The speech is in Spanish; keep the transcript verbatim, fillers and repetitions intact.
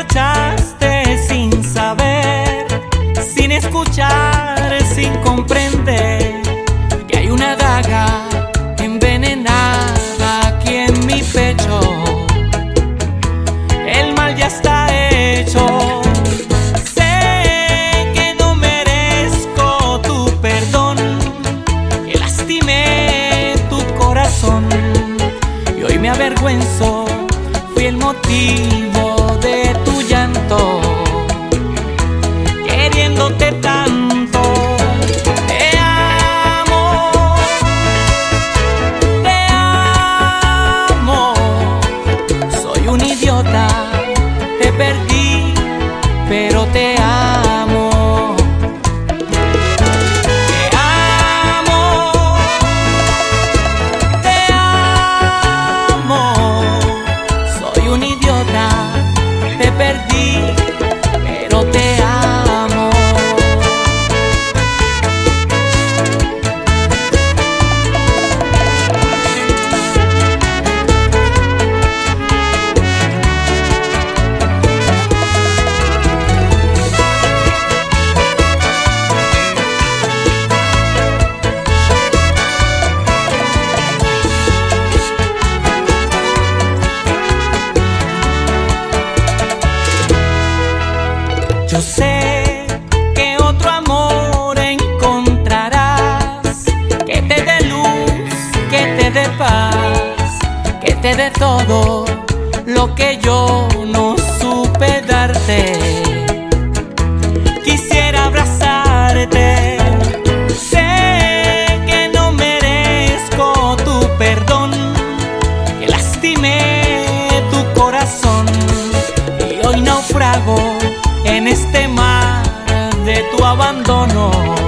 marchaste sin saber, sin escuchar, sin comprender que hay una daga envenenada aquí en mi pecho. El mal ya está hecho. Sé que no merezco tu perdón, que lastimé tu corazón y hoy me avergüenzo. Fui el motivo de tu llanto, queriéndote tanto. Te amo, te amo. Soy un idiota, te perdí, pero te amo. Te amo, te amo. Soy un idiota, te perdí, pero te amo. Yo sé que otro amor encontrarás, que te dé luz, que te dé paz, que te dé todo lo que yo no supe darte. Quisiera abrazarte. Sé que no merezco tu perdón, que lastimé tu corazón y hoy naufrago en este mar de tu abandono.